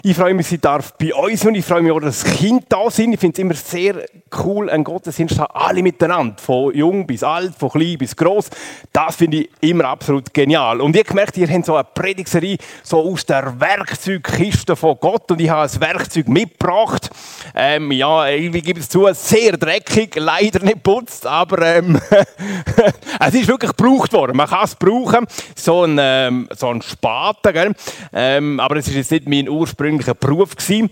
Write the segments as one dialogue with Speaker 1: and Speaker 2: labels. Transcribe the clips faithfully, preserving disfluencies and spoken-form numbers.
Speaker 1: Ich freue mich, dass ich darf bei uns und ich freue mich auch, dass Kinder da sind. Ich finde es immer sehr cool, einen Gottesdienst zu haben, alle miteinander, von jung bis alt, von klein bis gross. Das finde ich immer absolut genial. Und ich habe gemerkt, ihr habt so eine Predigtserie so aus der Werkzeugkiste von Gott und ich habe ein Werkzeug mitgebracht. Ähm, ja, ich gebe es zu, sehr dreckig, leider nicht putzt, aber ähm, es ist wirklich gebraucht worden. Man kann es brauchen, so ein, ähm, so ein Spaten, gell? Ähm, aber es ist jetzt nicht mein ursprünglicher Beruf gewesen.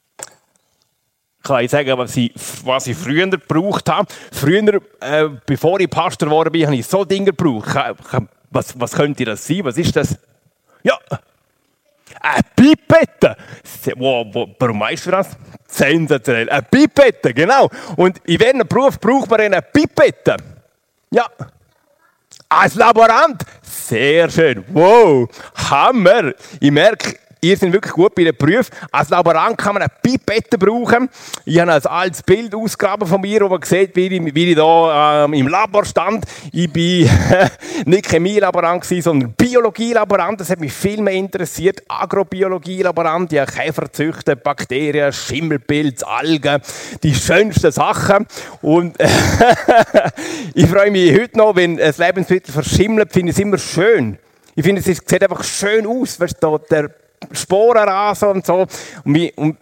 Speaker 1: Kann ich sagen, was ich, was ich früher gebraucht habe. Früher, äh, bevor ich Pastor geworden bin, habe ich so Dinge gebraucht. Was, was könnte das sein? Was ist das? Ja, eine Pipette. Wow, wow, warum weißt du das? Sensationell. Eine Pipette, genau. Und in welchem Beruf braucht man eine Pipette? Ja. Als Laborant. Sehr schön. Wow, Hammer. Ich merke, ihr seid wirklich gut bei den Berufen. Als Laborant kann man eine Pipette brauchen. Ich habe ein altes Bild ausgegraben von mir, wo man sieht, wie ich, wie ich da ähm, im Labor stand. Ich war nicht Chemielaborant, sondern Biologielaborant. Das hat mich viel mehr interessiert. Agrobiologielaborant, ja, Käfer züchten, Bakterien, Schimmelpilz, Algen, die schönsten Sachen. Und ich freue mich heute noch, wenn ein Lebensmittel verschimmelt, finde ich es immer schön. Ich finde, es sieht einfach schön aus, weißt du, der Sporenrasen und so. Und, und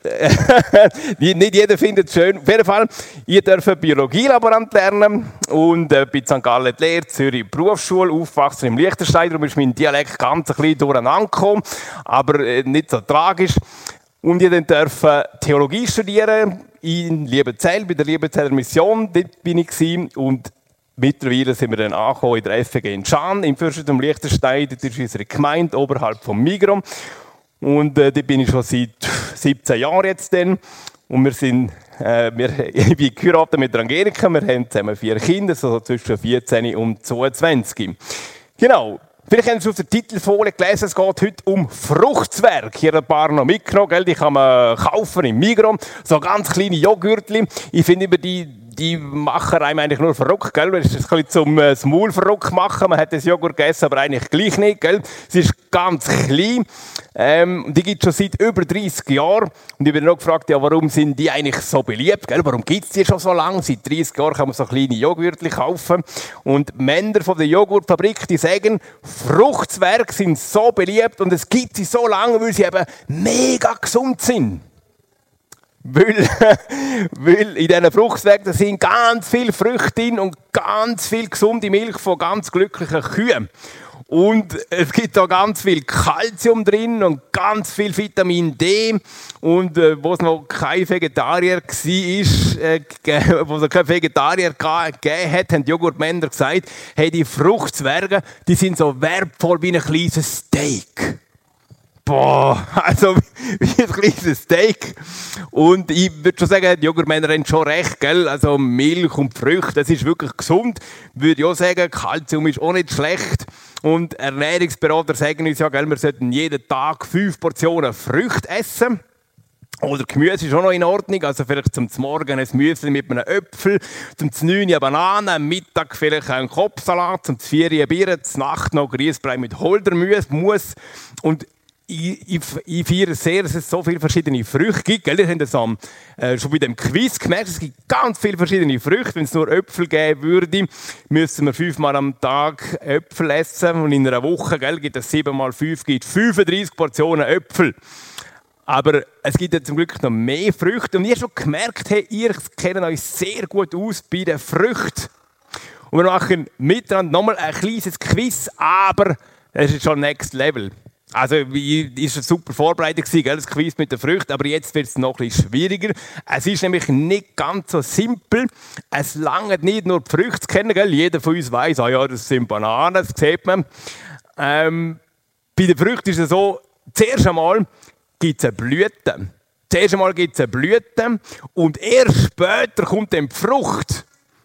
Speaker 1: nicht jeder findet es schön. Auf jeden Fall, ich durfte Biologielaborant lernen und äh, bei Sankt Gallen die Lehre, Zürich Berufsschule, aufgewachsen im Liechtenstein. Darum ist mein Dialekt ganz ein bisschen durcheinander gekommen, aber äh, nicht so tragisch. Und ich durfte Theologie studieren in Liebenzell, bei der Liebenzeller Mission. Dort bin ich gewesen. Und mittlerweile sind wir dann angekommen in der F G in Schaan, im Fürstentum Liechtenstein. Das ist unsere Gemeinde oberhalb von Migros. Und äh, da bin ich schon seit siebzehn Jahren jetzt. Dann. Und wir sind, äh, wir, ich bin geheiratet mit Angelika. Wir haben zusammen vier Kinder, so zwischen vierzehn und zweiundzwanzig. Genau. Vielleicht haben Sie auf der Titelfolie gelesen, es geht heute um Fruchtzwerg. Hier ein paar noch mitgenommen, gell? Die kann man kaufen im Migros. So ganz kleine Joghurtli. Ich finde immer die, die machen einem eigentlich nur verrückt, gell? Es ist ein bisschen zum äh, das Maul verrückt machen. Man hat das Joghurt gegessen, aber eigentlich gleich nicht, gell? Es ist ganz klein. Ähm, die gibt es schon seit über dreißig Jahren. Und ich bin noch gefragt, ja, warum sind die eigentlich so beliebt? Gell? Warum gibt es die schon so lange? Seit dreißig Jahren kann man so kleine Joghurtli kaufen. Und die Männer von der Joghurtfabrik, die sagen, Fruchtzwerge sind so beliebt und es gibt sie so lange, weil sie eben mega gesund sind. Weil, weil in diesen Fruchtzwergen sind ganz viele Früchte drin und ganz viel gesunde Milch von ganz glücklichen Kühen. Und es gibt da ganz viel Kalzium drin und ganz viel Vitamin D. Und äh, wo es noch kein Vegetarier war, äh, wo es noch kein Vegetarier gegeben hat, haben die Joghurtmänner gesagt, hey, die Fruchtzwerge, die sind so wertvoll wie ein kleines Steak. Boah, also wie ein kleines Steak. Und ich würde schon sagen, die Joghurtmänner haben schon recht, gell? Also Milch und Früchte, das ist wirklich gesund. Würde ich auch sagen, Kalzium ist auch nicht schlecht. Und Ernährungsberater sagen uns ja, gell, wir sollten jeden Tag fünf Portionen Früchte essen. Oder Gemüse ist auch noch in Ordnung, also vielleicht zum Morgen ein Müsli mit einem Äpfel, zum neun eine Banane, am Mittag vielleicht einen Kopfsalat, zum vier eine Birne, zur Nacht noch Grießbrei mit Holdermus. Und Ich, ich, ich feiere sehr, dass es so viele verschiedene Früchte gibt. Gell? Wir haben das am, äh, schon bei dem Quiz gemerkt, es gibt ganz viele verschiedene Früchte. Wenn es nur Äpfel geben würde, müssten wir fünfmal am Tag Äpfel essen. Und in einer Woche gell, gibt es sieben mal fünf, gibt fünfunddreißig Portionen Äpfel. Aber es gibt ja zum Glück noch mehr Früchte. Und ihr schon gemerkt, hey, ihr kennt euch sehr gut aus bei den Früchten. Und wir machen miteinander nochmal ein kleines Quiz, aber es ist schon Next Level. Also, es war super vorbereitet, gell, das Quiz mit den Früchten, aber jetzt wird es noch ein bisschen schwieriger. Es ist nämlich nicht ganz so simpel. Es langt nicht nur die Früchte zu kennen, gell. Jeder von uns weiss, ah ja, das sind Bananen, das sieht man. Ähm, bei den Früchten ist es so, zuerst einmal gibt es eine Blüte. Zuerst einmal gibt es eine Blüte und erst später kommt dann die Frucht.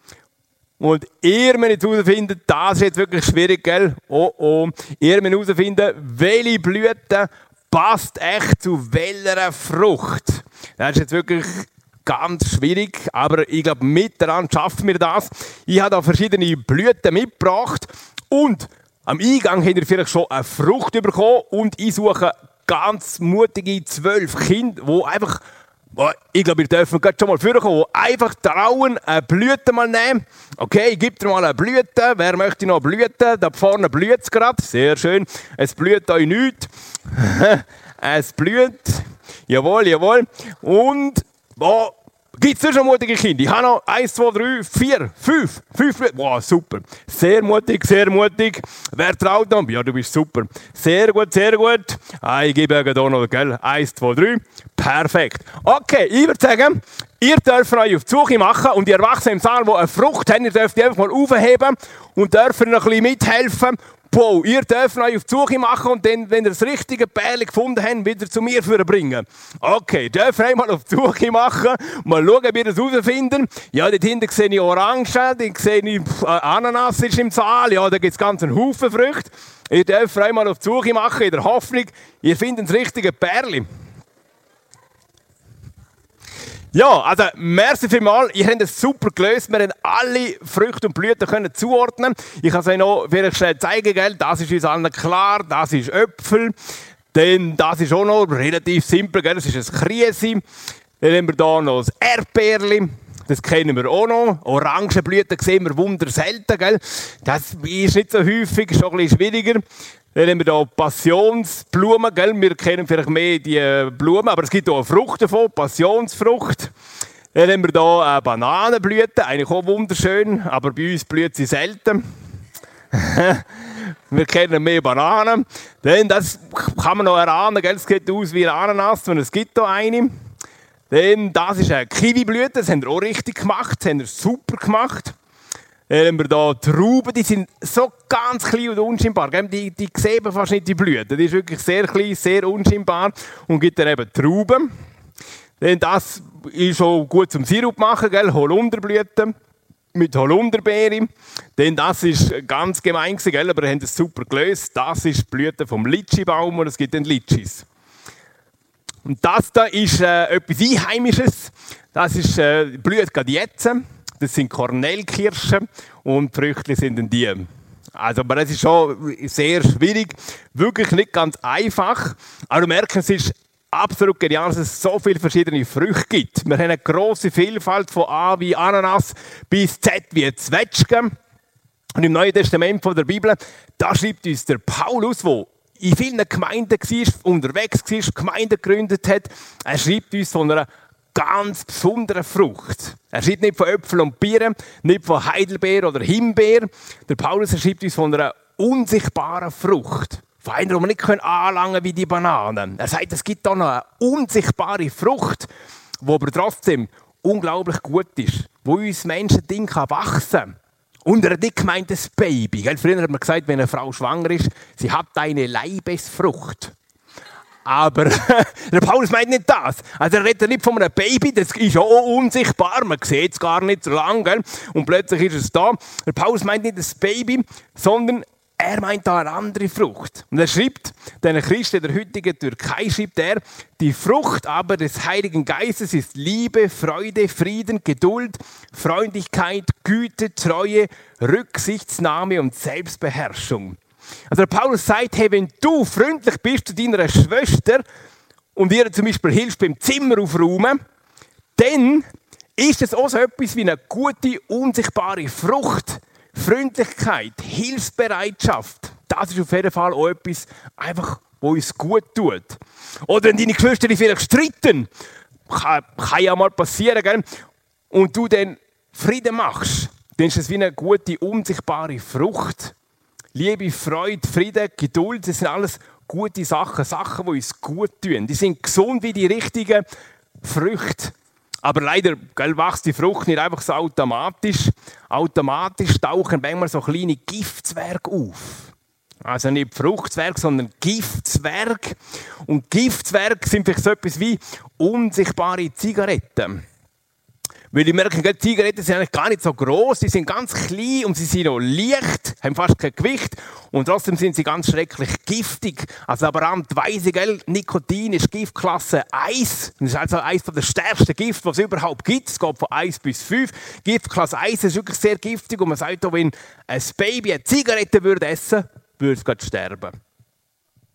Speaker 1: Und ihr müsst jetzt herausfinden, das ist jetzt wirklich schwierig, gell? Oh oh. Ihr müsst herausfinden, welche Blüte passt echt zu welcher Frucht. Das ist jetzt wirklich ganz schwierig, aber ich glaube, miteinander schaffen wir das. Ich habe da verschiedene Blüten mitgebracht und am Eingang habt ihr vielleicht schon eine Frucht bekommen und ich suche ganz mutige zwölf Kinder, die einfach, ich glaube, wir dürfen gerade schon mal vorkommen, die einfach trauen, eine Blüte mal nehmen. Okay, ich gebe dir mal eine Blüte. Wer möchte noch Blüte? Da vorne blüht es gerade. Sehr schön. Es blüht euch nichts. Es blüht. Jawohl, jawohl. Und, oh, gibt es schon mutige Kinder? Ich habe noch eins, zwei, drei, vier, fünf. Fünf Blüten. Wow, super. Sehr mutig, sehr mutig. Wer traut noch? Ja, du bist super. Sehr gut, sehr gut. Ah, ich gebe euch hier noch, gell? eins, zwei, drei. Perfekt. Okay, ich würde sagen, ihr dürft euch auf die Suche machen und die Erwachsenen im Saal, die eine Frucht haben, ihr dürft die einfach mal aufheben und dürft noch ein bisschen mithelfen. Wow, ihr dürft euch auf die Suche machen und dann, wenn ihr das richtige Pärchen gefunden habt, wieder zu mir bringen. Okay, dürft euch mal auf die Suche machen, mal schauen, wie ihr das herausfinden. Ja, dort hinten sehe ich Orangen, dort sehe ich äh, Ananas ist im Saal, ja, da gibt es ganz einen Haufen Früchte. Ihr dürft euch mal auf die Suche machen, in der Hoffnung, ihr findet das richtige Pärchen. Ja, also merci vielmals. Ihr habt es super gelöst. Wir haben alle Früchte und Blüten können zuordnen. Ich kann es euch noch vielleicht schnell zeigen. Gell? Das ist uns allen klar. Das ist Äpfel. Dann, das ist auch noch relativ simpel. Gell? Das ist ein Kriesi. Dann haben wir hier noch das Erdbeerli. Das kennen wir auch noch. Orangenblüten sehen wir wunder selten. Gell? Das ist nicht so häufig, ist schon ein bisschen schwieriger. Dann haben wir hier Passionsblumen, gell? Wir kennen vielleicht mehr die Blumen, aber es gibt auch eine Frucht davon, Passionsfrucht. Dann haben wir hier eine Bananenblüte, eigentlich auch wunderschön, aber bei uns blüht sie selten. Wir kennen mehr Bananen. Dann, das kann man noch erahnen, gell? Es sieht aus wie ein Ananas, und es gibt hier eine. Dann, das ist eine Kiwiblüte, das haben wir auch richtig gemacht, das haben wir super gemacht. Dann haben wir hier Trauben, die sind so ganz klein und unscheinbar. Die, die sehen fast nicht die Blüten. Die ist wirklich sehr klein, sehr unscheinbar und gibt dann eben Trauben. Dann das ist auch gut zum Sirup machen, gell? Holunderblüten mit Holunderbeere. Dann das ist ganz gemein, gell? Aber wir haben es super gelöst. Das ist die Blüte vom Litschi-Baum und es gibt dann Litschis. Und das da ist äh, etwas Einheimisches. Das ist, äh, blüht gerade jetzt. Das sind Kornelkirschen und die Früchte sind dann die. Also, aber das ist schon sehr schwierig, wirklich nicht ganz einfach. Aber du merkst, es ist absolut genial, dass es so viele verschiedene Früchte gibt. Wir haben eine grosse Vielfalt von A wie Ananas bis Z wie Zwetschgen. Und im Neuen Testament von der Bibel, da schreibt uns der Paulus, der in vielen Gemeinden war, unterwegs war, Gemeinden gegründet hat, er schreibt uns von einer ganz besondere Frucht. Er schreibt nicht von Äpfel und Birnen, nicht von Heidelbeer oder Himbeer. Der Paulus schreibt uns von einer unsichtbaren Frucht. Von einer, die wir nicht anlangen können wie die Bananen. Er sagt, es gibt da noch eine unsichtbare Frucht, die aber trotzdem unglaublich gut ist. Wo uns Menschen Dinge wachsen kann. Und er hat nicht gemeint, das Baby. Früher hat man gesagt, wenn eine Frau schwanger ist, sie hat eine Leibesfrucht. Aber der Paulus meint nicht das. Also er redet nicht von einem Baby, das ist auch unsichtbar, man sieht es gar nicht so lange. Gell? Und plötzlich ist es da. Der Paulus meint nicht das Baby, sondern er meint da eine andere Frucht. Und er schreibt, den Christen der heutigen Türkei schreibt er, die Frucht aber des Heiligen Geistes ist Liebe, Freude, Frieden, Geduld, Freundlichkeit, Güte, Treue, Rücksichtsnahme und Selbstbeherrschung. Also der Paulus sagt, hey, wenn du freundlich bist zu deiner Schwester und ihr zum Beispiel hilfst beim Zimmer aufräumen, dann ist es auch so etwas wie eine gute, unsichtbare Frucht. Freundlichkeit, Hilfsbereitschaft, das ist auf jeden Fall auch etwas, einfach, was uns gut tut. Oder wenn deine Geschwister vielleicht streiten, kann, kann ja mal passieren, gell? Und du dann Frieden machst, dann ist es wie eine gute, unsichtbare Frucht. Liebe, Freude, Frieden, Geduld, das sind alles gute Sachen, Sachen, die uns gut tun. Die sind gesund wie die richtigen Früchte. Aber leider gell, wächst die Frucht nicht einfach so automatisch. Automatisch tauchen manchmal so kleine Giftzwerge auf. Also nicht Fruchtzwerge, sondern Giftzwerge. Und Giftzwerge sind vielleicht so etwas wie unsichtbare Zigaretten. Weil ich merke, die Zigaretten sind eigentlich gar nicht so gross, die sind ganz klein und sie sind auch leicht, haben fast kein Gewicht und trotzdem sind sie ganz schrecklich giftig. Also aber an die Weise, gell? Nikotin ist Giftklasse eins. Das ist also eines der stärksten Gift, was es überhaupt gibt. Es geht von eins bis fünf. Giftklasse eins ist wirklich sehr giftig und man sagt auch, wenn ein Baby eine Zigarette würde essen, würde es gerade sterben.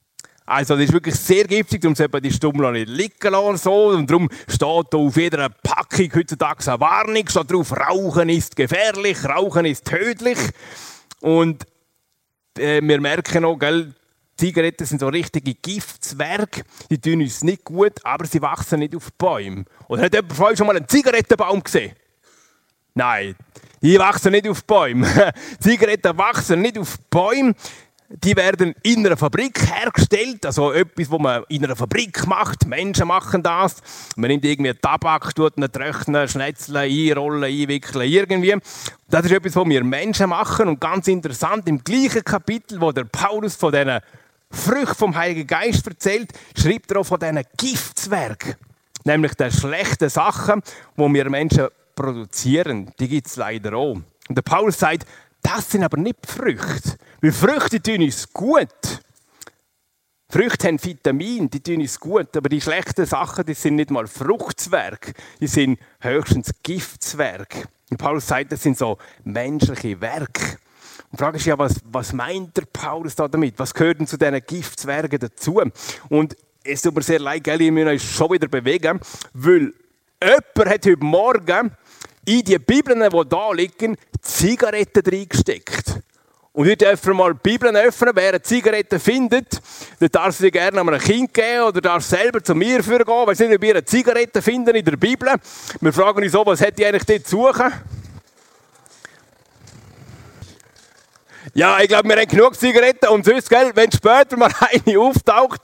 Speaker 1: Also das ist wirklich sehr giftig, darum sollte man die Stummel nicht liegen lassen. So. Und darum steht da auf jeder Packung heutzutage eine Warnung, steht drauf, Rauchen ist gefährlich, Rauchen ist tödlich. Und äh, wir merken auch, gell, Zigaretten sind so richtige Giftzwerge, die tun uns nicht gut, aber sie wachsen nicht auf Bäumen. Oder hat jemand von euch schon mal einen Zigarettenbaum gesehen? Nein, die wachsen nicht auf Bäumen. Zigaretten wachsen nicht auf Bäumen. Die werden in einer Fabrik hergestellt, also etwas, was man in einer Fabrik macht. Menschen machen das. Man nimmt irgendwie Tabak, tut ihn trocknen, schnetzeln, einrollen, einwickeln, irgendwie. Das ist etwas, was wir Menschen machen. Und ganz interessant, im gleichen Kapitel, wo der Paulus von diesen Früchten vom Heiligen Geist erzählt, schreibt er auch von diesen Giftzwergen. Nämlich den schlechten Sachen, die wir Menschen produzieren. Die gibt es leider auch. Und der Paulus sagt, das sind aber nicht die Früchte. Weil Früchte tun uns gut. Früchte haben Vitamine, die tun uns gut. Aber die schlechten Sachen, die sind nicht mal Fruchtzwerge. Die sind höchstens Giftzwerge. Und Paulus sagt, das sind so menschliche Werke. Und die Frage ist ja, was, was meint der Paulus da damit? Was gehört denn zu diesen Giftzwergen dazu? Und es tut mir sehr leid, gell, ich muss uns schon wieder bewegen, weil jemand hat heute Morgen in die Bibeln, die da liegen, Zigaretten reingesteckt. Und ich darf mal die Bibeln öffnen. Wer eine Zigarette findet, dann darf sie gerne einem Kind geben oder darf selber zu mir gehen. Ich weiß nicht, ob ihr eine Zigarette finden in der Bibel. Wir fragen uns so, was hätte ich eigentlich dort zu suchen? Ja, ich glaube, wir haben genug Zigaretten und sonst, gell, wenn später mal eine auftaucht,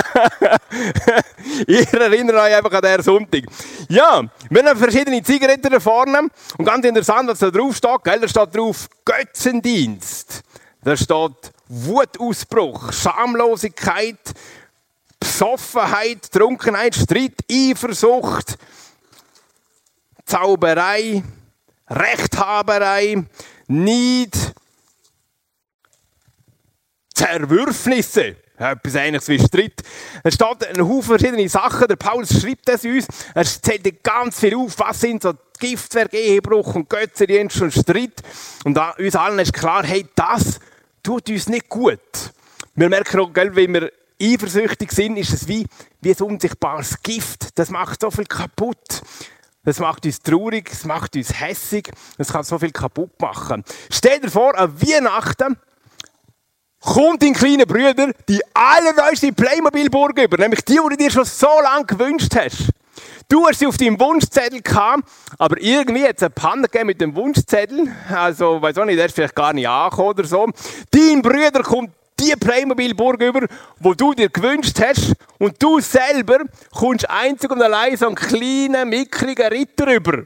Speaker 1: ihr erinnert euch einfach an diesen Sonntag. Ja, wir haben verschiedene Zigaretten da vorne und ganz interessant, was da drauf steht, gell, da steht drauf Götzendienst, da steht Wutausbruch, Schamlosigkeit, Besoffenheit, Trunkenheit, Streit, Eifersucht, Zauberei, Rechthaberei, Neid, Zerwürfnisse, etwas Ähnliches wie Streit. Es steht ein Haufen verschiedene Sachen, der Paulus schreibt das uns, er zählt ganz viel auf, was sind so Giftwerke, Ehebruch und Götzendienst und Streit. Und da, uns allen ist klar, hey, das tut uns nicht gut. Wir merken auch, gell, wenn wir eifersüchtig sind, ist es wie, wie ein unsichtbares Gift, das macht so viel kaputt. Das macht uns traurig, das macht uns hässig, das kann so viel kaputt machen. Stell dir vor, an Weihnachten kommt dein kleiner Bruder die allerneueste Playmobil-Burg über, nämlich die, die du dir schon so lange gewünscht hast. Du hast sie auf deinem Wunschzettel gehabt, aber irgendwie hat es eine Panne gegeben mit dem Wunschzettel. Also, weiß auch nicht, der ist vielleicht gar nicht angekommen oder so. Dein Bruder kommt die Playmobil-Burg über, die du dir gewünscht hast, und du selber kommst einzig und allein so einen kleinen, mickrigen Ritter über.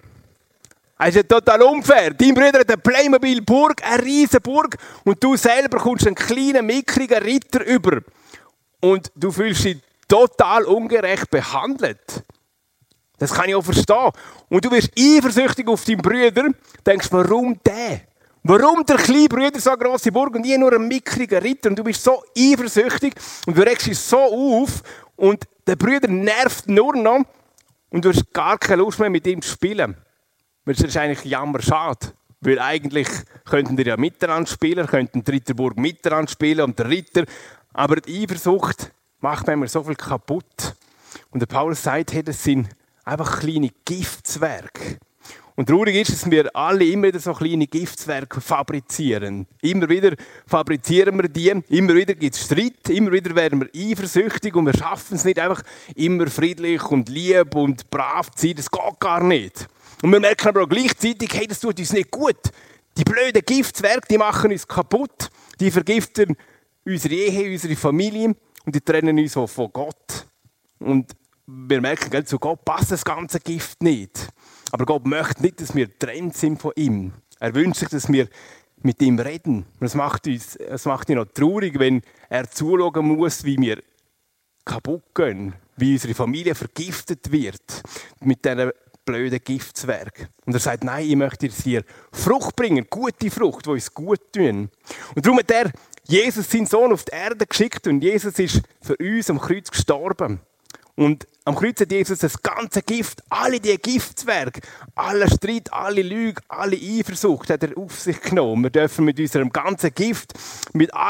Speaker 1: Das ist ja total unfair. Dein Bruder hat eine Playmobil-Burg, eine riesige Burg, und du selber kommst einen kleinen, mickrigen Ritter über. Und du fühlst dich total ungerecht behandelt. Das kann ich auch verstehen. Und du wirst eifersüchtig auf deinen Bruder, denkst, warum der? Warum der kleine Bruder so eine grosse Burg und ich nur ein mickriger Ritter? Und du bist so eifersüchtig und du regst dich so auf und der Bruder nervt nur noch und du hast gar keine Lust mehr mit ihm zu spielen. Das ist eigentlich jammerschade, weil eigentlich könnten wir ja miteinander spielen, könnten die Ritterburg miteinander spielen und der Ritter, aber die Eifersucht macht manchmal so viel kaputt. Und der Paulus sagt, hey, das sind einfach kleine Giftzwerge. Und traurig ist, dass wir alle immer wieder so kleine Giftzwerge fabrizieren. Immer wieder fabrizieren wir die, immer wieder gibt es Streit, immer wieder werden wir eifersüchtig und wir schaffen es nicht, einfach immer friedlich und lieb und brav zu sein. Das geht gar nicht. Und wir merken aber auch gleichzeitig, hey, das tut uns nicht gut. Die blöden Giftzwerge, die machen uns kaputt, die vergiften unsere Ehe, unsere Familie und die trennen uns auch von Gott. Und wir merken, gell, zu Gott passt das ganze Gift nicht. Aber Gott möchte nicht, dass wir getrennt sind von ihm. Er wünscht sich, dass wir mit ihm reden. Es macht uns, es macht ihn auch traurig, wenn er zuschauen muss, wie wir kaputt gehen, wie unsere Familie vergiftet wird mit diesen blöden Giftzwerg. Und er sagt, nein, ich möchte dir Frucht bringen, gute Frucht, die uns gut tun. Und darum hat er Jesus, seinen Sohn, auf die Erde geschickt und Jesus ist für uns am Kreuz gestorben. Und am Kreuz hat Jesus das ganze Gift, alle die Giftzwerge, alle Streit, alle Lüge, alle Eifersucht hat er auf sich genommen. Wir dürfen mit unserem ganzen Gift, mit all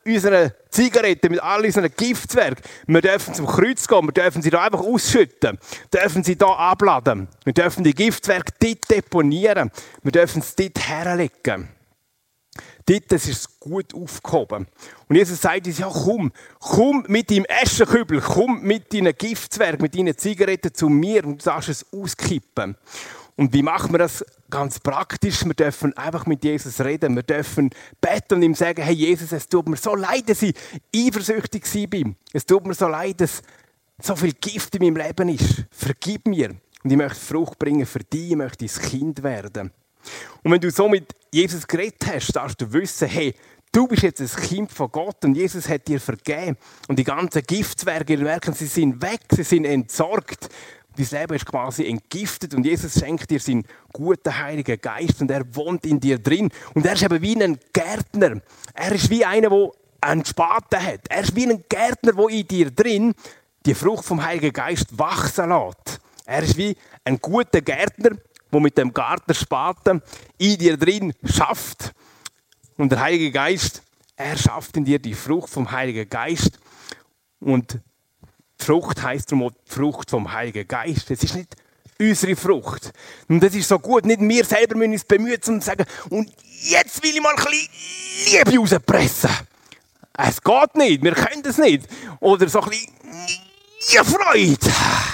Speaker 1: unseren Zigaretten, mit all unseren Giftzwergen. Wir dürfen zum Kreuz gehen, wir dürfen sie da einfach ausschütten, wir dürfen sie da abladen. Wir dürfen die Giftzwerge dort deponieren, wir dürfen es dort herlegen. Dort ist es gut aufgehoben. Und Jesus sagt uns, ja komm, komm mit deinem Aschenkübel, komm mit deinen Giftzwergen, mit deinen Zigaretten zu mir und du darfst es auskippen. Und wie machen wir das ganz praktisch? Wir dürfen einfach mit Jesus reden, wir dürfen beten und ihm sagen, hey Jesus, es tut mir so leid, dass ich eifersüchtig war. Es tut mir so leid, dass so viel Gift in meinem Leben ist. Vergib mir. Und ich möchte Frucht bringen für dich, ich möchte dein Kind werden. Und wenn du so mit Jesus geredet hast, darfst du wissen, hey, du bist jetzt ein Kind von Gott und Jesus hat dir vergeben. Und die ganzen Giftzwerge, ihr merkt, sie sind weg, sie sind entsorgt. Dein Leben ist quasi entgiftet und Jesus schenkt dir seinen guten Heiligen Geist und er wohnt in dir drin. Und er ist eben wie ein Gärtner. Er ist wie einer, der einen Spaten hat. Er ist wie ein Gärtner, der in dir drin die Frucht vom Heiligen Geist wachsen lässt. Er ist wie ein guter Gärtner, der mit dem Gartenspaten in dir drin schafft. Und der Heilige Geist, er schafft in dir die Frucht vom Heiligen Geist. Und die Frucht heisst darum auch die Frucht vom Heiligen Geist. Es ist nicht unsere Frucht. Und das ist so gut. Nicht wir selber müssen uns bemühen, um zu sagen, und jetzt will ich mal ein bisschen Liebe rauspressen. Es geht nicht, wir können das nicht. Oder so ein bisschen Freude.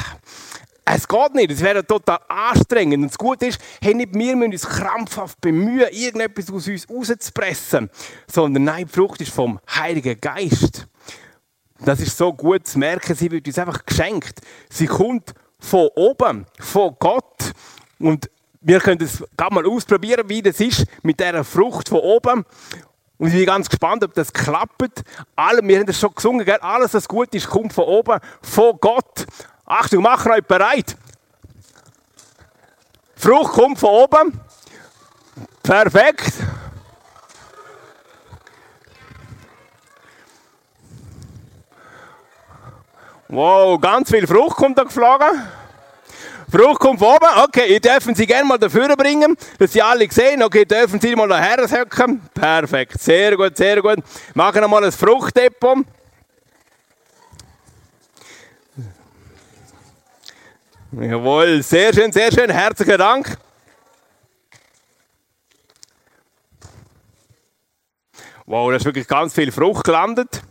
Speaker 1: Es geht nicht, es wäre total anstrengend. Und das Gute ist, hey, nicht wir müssen uns krampfhaft bemühen, irgendetwas aus uns rauszupressen, sondern nein, die Frucht ist vom Heiligen Geist. Das ist so gut zu merken, sie wird uns einfach geschenkt. Sie kommt von oben, von Gott. Und wir können das mal ausprobieren, wie das ist mit dieser Frucht von oben. Und ich bin ganz gespannt, ob das klappt. Alle, wir haben das schon gesungen, gell? Alles, was gut ist, kommt von oben, von Gott. Achtung, machen euch bereit. Frucht kommt von oben. Perfekt. Wow, ganz viel Frucht kommt da geflogen. Frucht kommt von oben. Okay, ihr dürfen sie gerne mal dafür bringen, dass sie alle sehen. Okay, dürfen sie mal daher höcken. Perfekt, sehr gut, sehr gut. Machen wir mal ein Fruchtdepot. Jawohl, sehr schön, sehr schön. Herzlichen Dank. Wow, da ist wirklich ganz viel Frucht gelandet.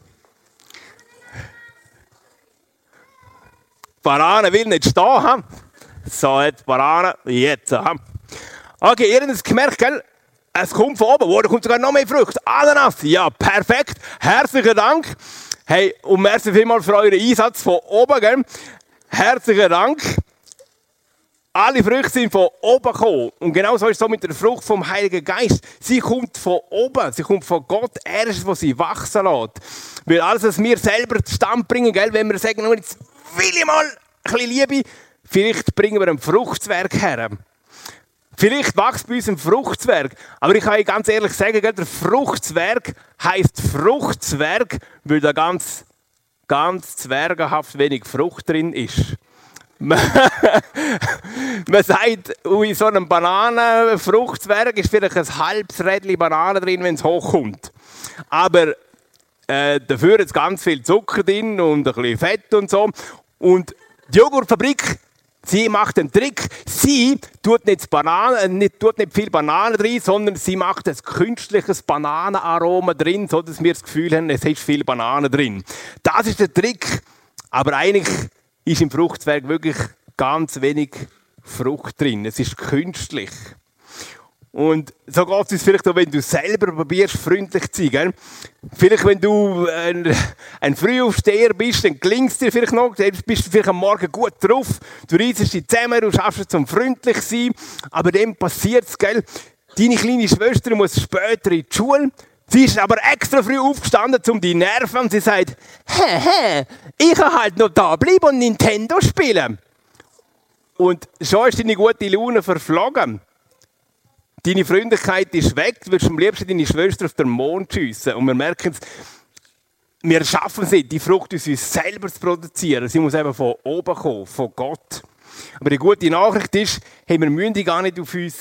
Speaker 1: Banane will nicht stehen. Ha? So, jetzt Banane, jetzt. Ha? Okay, ihr habt es gemerkt, gell? Es kommt von oben. Oh, da kommt sogar noch mehr Frucht. Ananas. Ja, perfekt. Herzlichen Dank. Hey, und merci vielmals für euren Einsatz von oben, gell? Herzlichen Dank. Alle Früchte sind von oben gekommen. Und genau so ist es so mit der Frucht vom Heiligen Geist. Sie kommt von oben, sie kommt von Gott. Er ist es, der sie wachsen lässt. Weil alles, was wir selber zustande bringen, gell, wenn wir sagen, jetzt will ich mal ein bisschen Liebe, vielleicht bringen wir einen Fruchtzwerg her. Vielleicht wächst bei uns ein Fruchtzwerg. Aber ich kann euch ganz ehrlich sagen, gell, der Fruchtzwerg heisst Fruchtzwerg, weil da ganz, ganz zwergenhaft wenig Frucht drin ist. Man sagt, in so einem Bananenfruchtzwerg ist vielleicht ein halbes Rädchen Banane drin, wenn es hochkommt. Aber äh, dafür ist ganz viel Zucker drin und ein bisschen Fett und so. Und die Joghurtfabrik, sie macht einen Trick. Sie tut nicht, Bananen, nicht, tut nicht viel Banane drin, sondern sie macht ein künstliches Bananenaroma drin, sodass wir das Gefühl haben, es ist viel Banane drin. Das ist der Trick. Aber eigentlich ist im Fruchtzwerg wirklich ganz wenig Frucht drin. Es ist künstlich. Und so geht es uns vielleicht auch, wenn du selber probierst, freundlich zu sein. Gell? Vielleicht, wenn du ein, ein Frühaufsteher bist, dann gelingt es dir vielleicht noch, dann bist du vielleicht am Morgen gut drauf, du reissest dich zusammen, du schaffst es zum freundlich zu sein, aber dann passiert es, gell? Deine kleine Schwester muss später in die Schule. Sie ist aber extra früh aufgestanden, um die Nerven. Und sie sagt, hä, hä, ich kann halt noch da bleiben und Nintendo spielen. Und schon ist deine gute Laune verflogen. Deine Freundlichkeit ist weg. Du würdest am liebsten deine Schwester auf den Mond schiessen. Und wir merken es, wir schaffen es nicht, die Frucht aus uns selber zu produzieren. Sie muss eben von oben kommen, von Gott. Aber die gute Nachricht ist, hey, wir müssen die gar nicht auf uns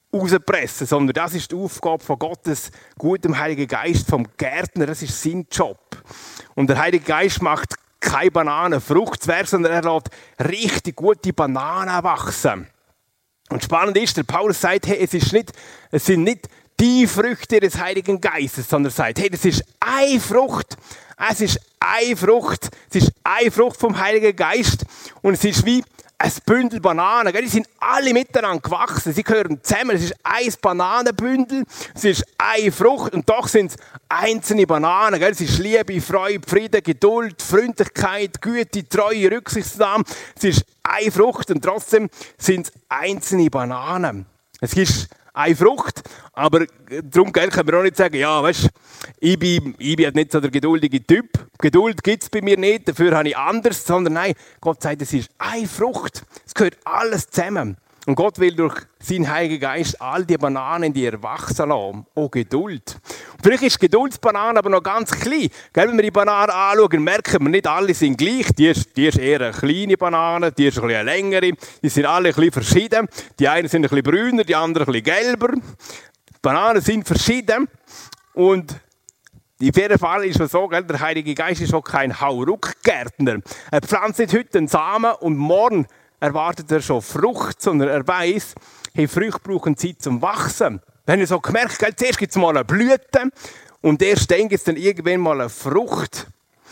Speaker 1: rauspressen, sondern das ist die Aufgabe von Gottes gutem Heiligen Geist, vom Gärtner, das ist sein Job. Und der Heilige Geist macht keine Bananenfruchtwerk, sondern er lässt richtig gute Bananen wachsen. Und spannend ist, der Paulus sagt, hey, es, ist nicht, es sind nicht die Früchte des Heiligen Geistes, sondern er sagt, hey, das ist eine Frucht, es ist eine Frucht, es ist eine Frucht vom Heiligen Geist und es ist wie ein Bündel Bananen, die sind alle miteinander gewachsen, sie gehören zusammen, es ist ein Bananenbündel, es ist eine Frucht und doch sind es einzelne Bananen, es ist Liebe, Freude, Frieden, Geduld, Freundlichkeit, Güte, Treue, Rücksichtsnahme, es ist eine Frucht und trotzdem sind es einzelne Bananen. Es ist eine Frucht, aber darum können wir auch nicht sagen, ja, weißt, ich bin, ich bin nicht so der geduldige Typ. Geduld gibt es bei mir nicht, dafür habe ich anders, sondern nein, Gott sagt, es ist eine Frucht. Es gehört alles zusammen. Und Gott will durch seinen Heiligen Geist all die Bananen, die er wachsen lassen. Auch Geduld. Und vielleicht ist die Geduldsbanane aber noch ganz klein. Gell, wenn wir die Bananen anschauen, merken wir, nicht alle sind gleich. Die ist, die ist eher eine kleine Banane, die ist ein bisschen längere. Die sind alle ein bisschen verschieden. Die einen sind ein bisschen brüner, die anderen ein bisschen gelber. Die Bananen sind verschieden. Und in jedem Fall ist es so, gell, der Heilige Geist ist auch kein Hauruck-Gärtner. Er pflanzt nicht heute einen Samen und morgen erwartet er schon Frucht, sondern er weiss, hey, Früchte brauchen Zeit zum Wachsen. Wir haben ja so gemerkt, gell, zuerst gibt es mal eine Blüte und erst dann gibt es dann irgendwann mal eine Frucht.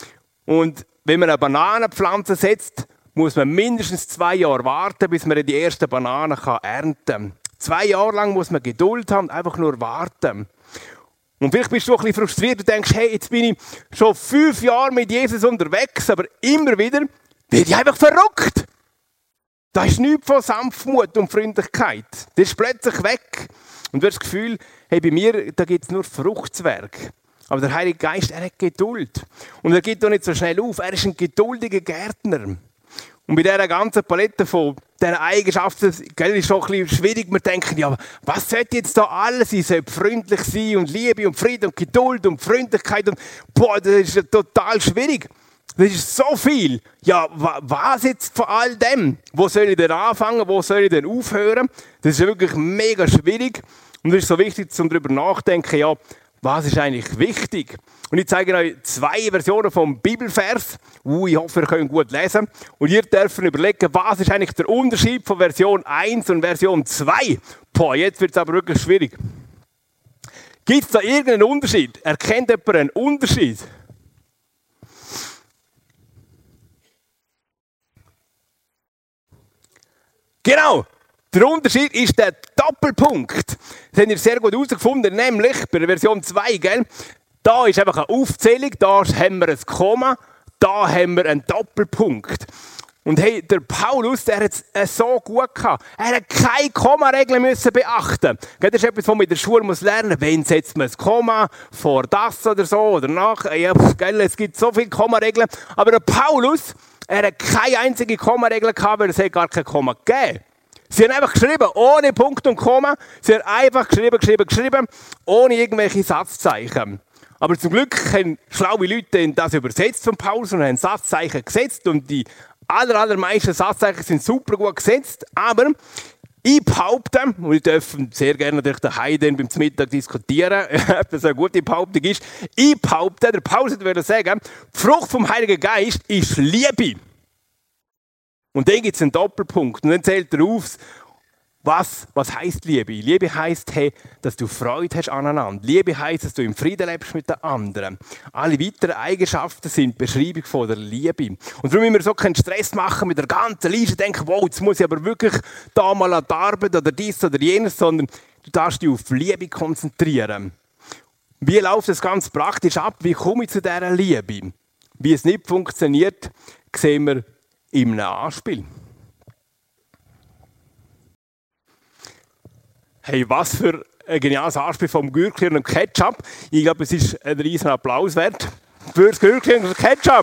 Speaker 1: Und wenn man eine Bananenpflanze setzt, muss man mindestens zwei Jahre warten, bis man die ersten Bananen ernten kann. Zwei Jahre lang muss man Geduld haben, einfach nur warten. Und vielleicht bist du ein bisschen frustriert und denkst, hey, jetzt bin ich schon fünf Jahre mit Jesus unterwegs, aber immer wieder werde ich einfach verrückt. Da ist nichts von Sanftmut und Freundlichkeit. Das ist plötzlich weg. Und du hast das Gefühl, hey, bei mir da gibt es nur Fruchtzwerg. Aber der Heilige Geist, er hat Geduld. Und er geht doch nicht so schnell auf. Er ist ein geduldiger Gärtner. Und bei dieser ganzen Palette von diesen Eigenschaften gell, ist es auch ein bisschen schwierig. Wir denken, ja, was sollte jetzt da alles sein? Sollte freundlich sein und Liebe und Frieden und Geduld und Freundlichkeit. Und, boah, das ist total schwierig. Das ist so viel. Ja, was jetzt von all dem? Wo soll ich denn anfangen? Wo soll ich denn aufhören? Das ist wirklich mega schwierig. Und es ist so wichtig, um darüber nachzudenken, ja, was ist eigentlich wichtig? Und ich zeige euch zwei Versionen vom Bibelvers. Uh, ich hoffe, ihr könnt gut lesen. Und ihr dürft überlegen, was ist eigentlich der Unterschied von Version eins und Version zwei? Boah, jetzt wird es aber wirklich schwierig. Gibt es da irgendeinen Unterschied? Erkennt jemand einen Unterschied? Genau, der Unterschied ist der Doppelpunkt. Das habt ihr sehr gut herausgefunden, nämlich bei der Version zwei, gell? Da ist einfach eine Aufzählung, da haben wir ein Komma, da haben wir einen Doppelpunkt. Und hey, der Paulus, der hat es so gut gehabt. Er hat keine Kommaregeln müssen beachten. Das ist etwas, was man in der Schule muss lernen muss. Wann setzt man ein Komma vor das oder so oder nach? Ja, gell, es gibt so viele Kommaregeln. Aber der Paulus, er hat keine einzige Kommaregel gehabt, weil es hat gar kein Komma gegeben. Sie haben einfach geschrieben, ohne Punkt und Komma. Sie haben einfach geschrieben, geschrieben, geschrieben, ohne irgendwelche Satzzeichen. Aber zum Glück haben schlaue Leute das übersetzt von Paulus und haben Satzzeichen gesetzt. Und die aller, allermeisten Satzzeichen sind super gut gesetzt. Aber ich behaupte, und ich darf sehr gerne durch den Heiden beim Mittag diskutieren, ob das eine gute Behauptung ist. Ich behaupte, der Paulus würde sagen, die Frucht vom Heiligen Geist ist Liebe. Und dann gibt es einen Doppelpunkt. Und dann zählt er auf, was, was heisst Liebe? Liebe heisst, hey, dass du Freude hast aneinander. Liebe heisst, dass du im Frieden lebst mit den anderen. Alle weiteren Eigenschaften sind Beschreibung von der Liebe. Und darum müssen wir so keinen Stress machen mit der ganzen Liste, denken, wow, jetzt muss ich aber wirklich da mal an die Arbeit oder dies oder jenes, sondern du darfst dich auf Liebe konzentrieren. Wie läuft das ganz praktisch ab? Wie komme ich zu dieser Liebe? Wie es nicht funktioniert, sehen wir in einem Anspiel. Hey, was für ein geniales Anspiel vom Gürkli und dem Ketchup. Ich glaube, es ist ein riesen Applaus wert für das Gürkli und das Ketchup.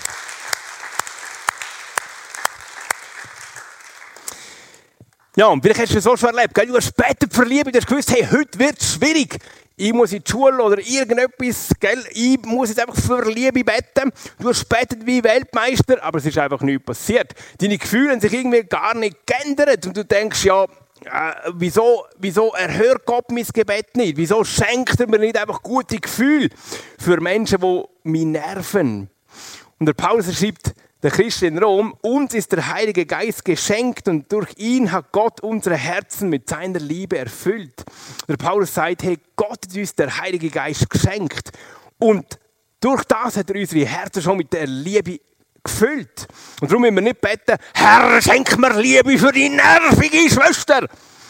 Speaker 1: Ja, und vielleicht hast du es so schon erlebt. Gell? Du hast später verliebt, du hast gewusst, hey, heute wird es schwierig. Ich muss in die Schule oder irgendetwas, gell? Ich muss jetzt einfach für Liebe beten. Du hast gebetet wie Weltmeister, aber es ist einfach nichts passiert. Deine Gefühle haben sich irgendwie gar nicht geändert. Und du denkst, ja, äh, wieso, wieso erhört Gott mein Gebet nicht? Wieso schenkt er mir nicht einfach gute Gefühle für Menschen, die mich nerven? Und der Paulus schreibt, der Christ in Rom, uns ist der Heilige Geist geschenkt und durch ihn hat Gott unsere Herzen mit seiner Liebe erfüllt. Der Paulus sagt, hey, Gott hat uns der Heilige Geist geschenkt und durch das hat er unsere Herzen schon mit der Liebe gefüllt. Und darum müssen wir nicht beten, Herr, schenk mir Liebe für die nervige Schwester.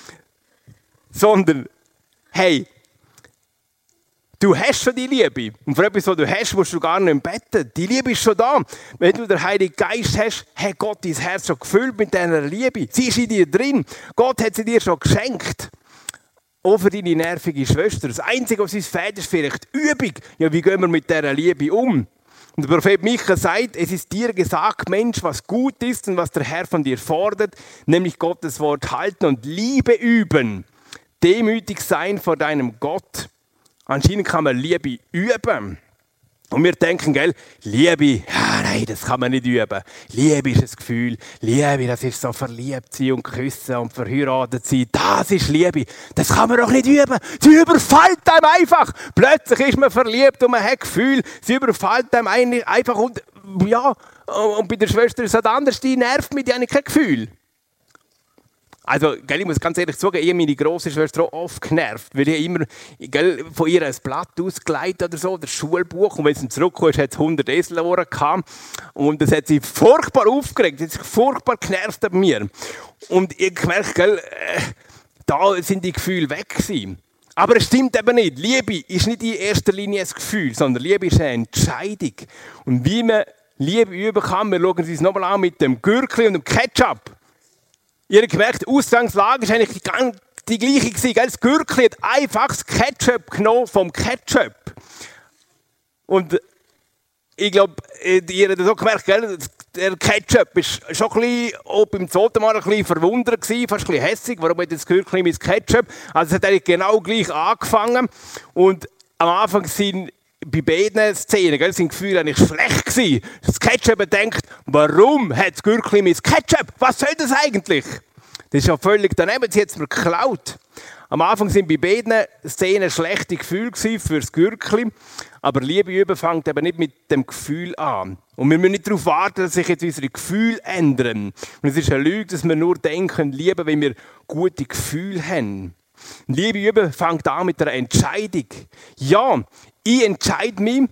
Speaker 1: Sondern, hey, du hast schon die Liebe. Und für etwas, was du hast, musst du gar nicht beten. Die Liebe ist schon da. Wenn du den Heiligen Geist hast, hat Gott dein Herz schon gefüllt mit dieser Liebe. Sie ist in dir drin. Gott hat sie dir schon geschenkt. Auch für deine nervige Schwester. Das Einzige, was uns fehlt, ist vielleicht Übung. Ja, wie gehen wir mit dieser Liebe um? Und der Prophet Micha sagt, es ist dir gesagt, Mensch, was gut ist und was der Herr von dir fordert, nämlich Gottes Wort halten und Liebe üben. Demütig sein vor deinem Gott. Anscheinend kann man Liebe üben. Und wir denken, gell, Liebe, ja, nein, das kann man nicht üben. Liebe ist ein Gefühl. Liebe, das ist so verliebt sein und küssen und verheiratet sein. Das ist Liebe. Das kann man doch nicht üben. Sie überfällt einem einfach. Plötzlich ist man verliebt und man hat Gefühl. Sie überfällt einem einfach. Und, ja, und bei der Schwester ist es anders. Die nervt mich, die hat kein Gefühl. Also, gell, ich muss ganz ehrlich sagen, ich habe meine grosse Schwester auch oft genervt, weil ich immer gell, von ihr ein Blatt ausgeleitet oder so, das Schulbuch, und wenn sie zurückkam, hat es hundert Eselohren gehabt. Und das hat sie furchtbar aufgeregt, das hat sich furchtbar genervt an mir. Und ich gemerkt, gell, äh, da sind die Gefühle weg gewesen. Aber es stimmt eben nicht. Liebe ist nicht in erster Linie ein Gefühl, sondern Liebe ist eine Entscheidung. Und wie man Liebe üben kann, wir schauen uns das nochmal an mit dem Gürkli und dem Ketchup. Ihr habt gemerkt, die Ausgangslage war eigentlich die, die gleiche gewesen. Das Gürkli hat einfach das Ketchup genommen vom Ketchup. Und ich glaube, ihr habt das auch gemerkt, gell? Der Ketchup war schon ein bisschen, auch beim zweiten Mal ein bisschen verwundert gewesen, fast ein bisschen hässig. Warum hat das Gürkli mit Ketchup? Also es hat eigentlich genau gleich angefangen. Und am Anfang sind bei beiden Szenen, gell, sind die Gefühle eigentlich schlecht gewesen. Das Ketchup denkt, warum hat das Gürkli mit Ketchup? Was soll das eigentlich? Das ist ja völlig daneben, sie hat es mir geklaut. Am Anfang sind bei beiden Szenen schlechte Gefühle für das Gürkli, aber Liebe üben fängt eben nicht mit dem Gefühl an. Und wir müssen nicht darauf warten, dass sich jetzt unsere Gefühle ändern. Und es ist eine Lüge, dass wir nur denken, lieben, wenn wir gute Gefühle haben. Liebe üben fängt an mit einer Entscheidung. Ja, ich entscheide mich,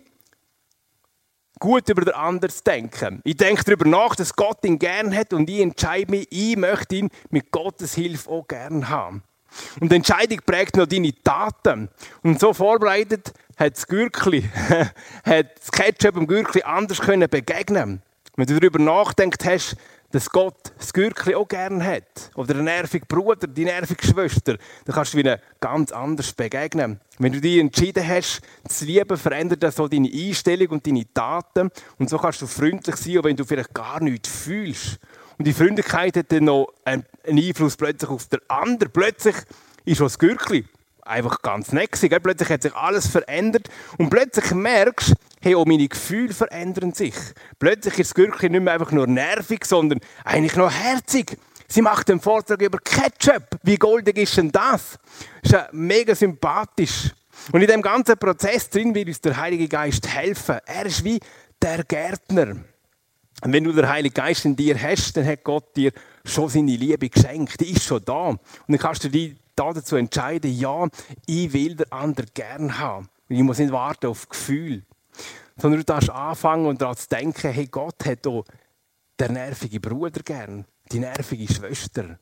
Speaker 1: gut über den anderen zu denken. Ich denke darüber nach, dass Gott ihn gern hat und ich entscheide mich, ich möchte ihn mit Gottes Hilfe auch gern haben. Und die Entscheidung prägt noch deine Taten. Und so vorbereitet hat das Gürkli, hat das Ketchup dem Gürkli anders können begegnen. Wenn du darüber nachgedacht hast, dass Gott das Gürkli auch gern hat, oder der nervige Bruder, die nervige Schwester, dann kannst du ihnen ganz anders begegnen. Wenn du dich entschieden hast, zu lieben, verändert das so deine Einstellung und deine Taten. Und so kannst du freundlich sein, auch wenn du vielleicht gar nichts fühlst. Und die Freundlichkeit hat dann noch einen Einfluss plötzlich auf den anderen. Plötzlich ist das Gürkli einfach ganz nett gewesen. Plötzlich hat sich alles verändert und plötzlich merkst du, hey, auch meine Gefühle verändern sich. Plötzlich ist das Gürkli nicht mehr einfach nur nervig, sondern eigentlich noch herzig. Sie macht einen Vortrag über Ketchup. Wie goldig ist denn das? Das ist ja mega sympathisch. Und in diesem ganzen Prozess drin wird uns der Heilige Geist helfen. Er ist wie der Gärtner. Und wenn du den Heiligen Geist in dir hast, dann hat Gott dir schon seine Liebe geschenkt. Die ist schon da. Und dann kannst du dich dazu entscheiden, ja, ich will den anderen gern haben. Ich muss nicht warten auf Gefühl. Sondern du darfst anfangen und daran zu denken, hey, Gott hat auch den nervigen Bruder gern, die nervige Schwester.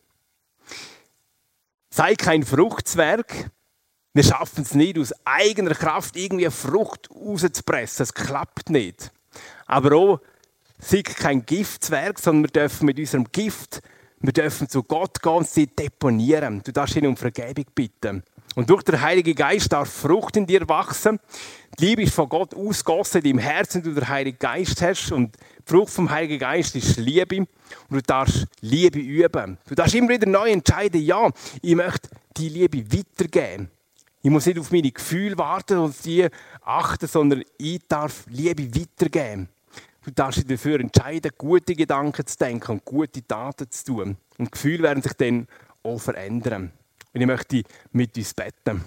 Speaker 1: Sei kein Fruchtzwerg. Wir schaffen es nicht, aus eigener Kraft irgendwie eine Frucht rauszupressen. Das klappt nicht. Aber auch, sei kein Giftzwerg, sondern wir dürfen mit unserem Gift, wir dürfen zu Gott gehen und sie deponieren. Du darfst ihn um Vergebung bitten. Und durch den Heiligen Geist darf Frucht in dir wachsen. Die Liebe ist von Gott ausgegossen in deinem Herzen, wenn du den Heiligen Geist hast. Und die Frucht vom Heiligen Geist ist Liebe. Und du darfst Liebe üben. Du darfst immer wieder neu entscheiden, ja, ich möchte die Liebe weitergeben. Ich muss nicht auf meine Gefühle warten und auf die achten, sondern ich darf Liebe weitergeben. Du darfst dich dafür entscheiden, gute Gedanken zu denken und gute Taten zu tun. Und Gefühle werden sich dann auch verändern. Und ich möchte mit uns beten.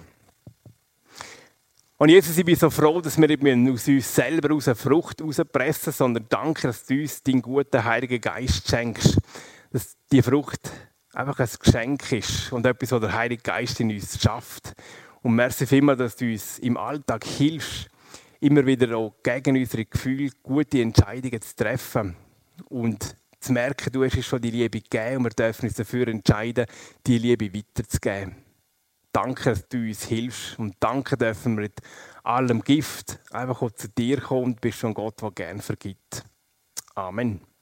Speaker 1: Und Jesus, ich bin so froh, dass wir nicht aus uns selber aus eine Frucht herauspressen, sondern danke, dass du uns deinen guten Heiligen Geist schenkst. Dass die Frucht einfach ein Geschenk ist und etwas, was der Heilige Geist in uns schafft. Und merci vielmals, dass du uns im Alltag hilfst, immer wieder auch gegen unsere Gefühle gute Entscheidungen zu treffen. Und zu merken, du hast uns schon die Liebe gegeben und wir dürfen uns dafür entscheiden, die Liebe weiterzugeben. Danke, dass du uns hilfst und danke dürfen wir mit allem Gift einfach auch zu dir kommen und bist schon Gott, der gerne vergibt. Amen.